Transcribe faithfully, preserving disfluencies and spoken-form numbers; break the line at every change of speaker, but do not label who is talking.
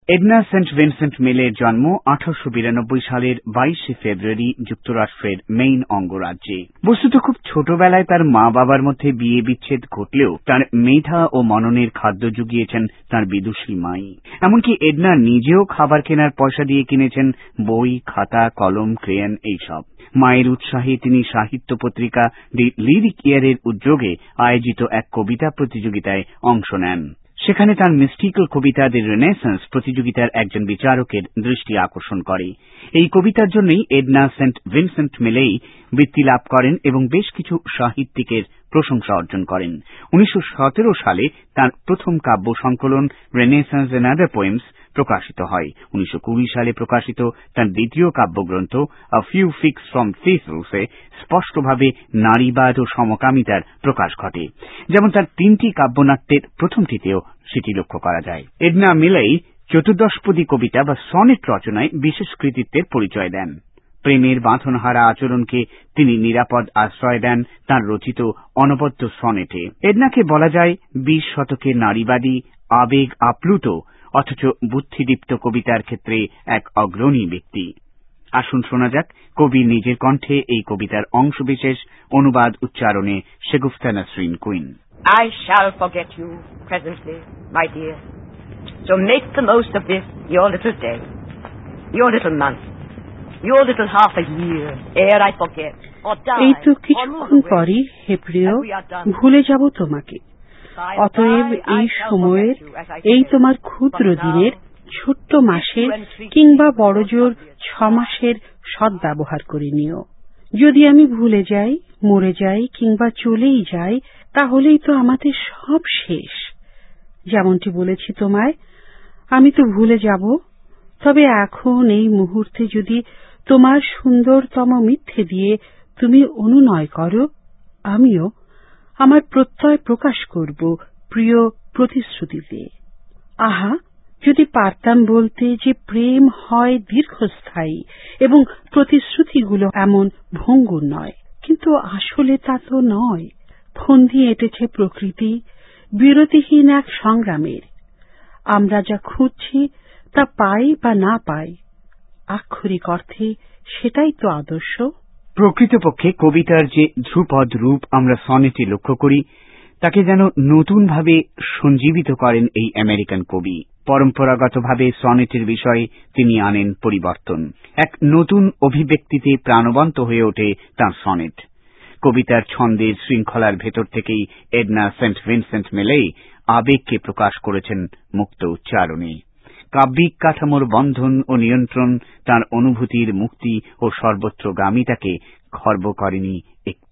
Edna Saint Vincent মিলের জন্ম আঠারোশো বিরানব্বই সালের বাইশে ফেব্রুয়ারি যুক্তরাষ্ট্রের মেইন অঙ্গরাজ্যে। বস্তুত খুব ছোটবেলায় তার মা বাবার মধ্যে বিয়ে বিচ্ছেদ ঘটলেও তার মেধা ও মননের খাদ্য জুগিয়েছেন তার বিদুষী মাই। এমনকি এডনা নিজেও খাবার কেনার পয়সা দিয়ে কিনেছেন বই, খাতা, কলম, ক্রেয়ন এইসব। মায়ের উৎসাহে তিনি সাহিত্য পত্রিকা দি লিরিক ইয়ারের উদ্যোগে আয়োজিত এক কবিতা প্রতিযোগিতায় অংশ নেন। সেখানে তার মিস্টিক্যাল কবিতা দি রেনেসাঁস প্রতিযোগিতার একজন বিচারকের দৃষ্টি আকর্ষণ করে। এই কবিতার জন্যই এডনা সেন্ট ভিনসেন্ট মিলেই বৃত্তি লাভ করেন এবং বেশ কিছু সাহিত্যিকের প্রশংসা অর্জন করেন। উনিশশো সতেরো সালে তাঁর প্রথম কাব্য সংকলন রেনেসাঁস এন্ড আদার পোয়েমস প্রকাশিত হয়। উনিশশো কুড়ি সালে প্রকাশিত তাঁর দ্বিতীয় কাব্যগ্রন্থ আ ফিউ ফিক্স ফ্রম থিসলসে স্পষ্টভাবে নারীবাদ ও সমকামিতার প্রকাশ ঘটে, যেমন তার তিনটি কাব্যনাট্যের প্রথমটিতেও সেটি লক্ষ্য করা যায়। এডনা মিলেই চতুর্দশপদী কবিতা বা সনেট রচনায় বিশেষ কৃতিত্বের পরিচয় দেন। প্রেমের বাঁধনহারা আচরণকে তিনি নিরাপদ আশ্রয় দেন তাঁর রচিত অনবদ্য সনেটে। এডনাকে বলা যায় বিশ শতকের নারীবাদী, আবেগ আপ্লুত অথচ বুদ্ধিদীপ্ত কবিতার ক্ষেত্রে এক অগ্রণী ব্যক্তি। আসুন শোনা যাক কবির নিজের কণ্ঠে এই কবিতার অংশবিশেষ অনুবাদ উচ্চারণে Shegufta Nasrin Quinn.
I shall forget you presently, my dear. So make the most of this, your little day, your little month, your little half a year, ere I forget or die.
এই তো কিছুক্ষণ পরই হে প্রিয়, ভুলে যাব তোমাকে। অতএব এই সময়ের, এই তোমার ক্ষুদ্র দিনের, ছোট্ট মাসের কিংবা বড়জোর ছ মাসের সদ্ব্যবহার করে নিও। যদি আমি ভুলে যাই, মরে যাই কিংবা চলেই যাই, তাহলেই তো আমাদের সব শেষ। যেমনটি বলেছি তোমায়, আমি তো ভুলে যাব, তবে এখন এই মুহূর্তে যদি তোমার সুন্দরতম মিথ্যে দিয়ে তুমি অনুনয় করো, আমিও আমার প্রত্যয় প্রকাশ করব প্রিয় প্রতিশ্রুতিতে। আহা, যদি পারতাম বলতে যে প্রেম হয় দীর্ঘস্থায়ী এবং প্রতিশ্রুতিগুলো এমন ভঙ্গুর নয়, কিন্তু আসলে তা তো নয়। ফন্দি এঁটেছে প্রকৃতি বিরতিহীন এক সংগ্রামের। আমরা যা খুঁজছি তা পাই বা না পাই, আক্ষরিক অর্থে সেটাই তো আদর্শ।
প্রকৃতপক্ষে কবিতার যে ধ্রুপদ রূপ আমরা সনেটে লক্ষ্য করি, তাকে যেন নতুনভাবে সঞ্জীবিত করেন এই আমেরিকান কবি। পরম্পরাগতভাবে সনেটের বিষয়ে তিনি আনেন পরিবর্তন। এক নতুন অভিব্যক্তিতে প্রাণবন্ত হয়ে ওঠে তাঁর সনেট। কবিতার ছন্দের শৃঙ্খলার ভেতর থেকেই এডনা সেন্ট ভিনসেন্ট মিলেই আবেগকে প্রকাশ করেছেন মুক্ত উচ্চারণে। কাব্যিক কাঠামোর বন্ধন ও নিয়ন্ত্রণ তাঁর অনুভূতির মুক্তি ও সর্বত্রগামিতাকে খর্ব করেনি একটু।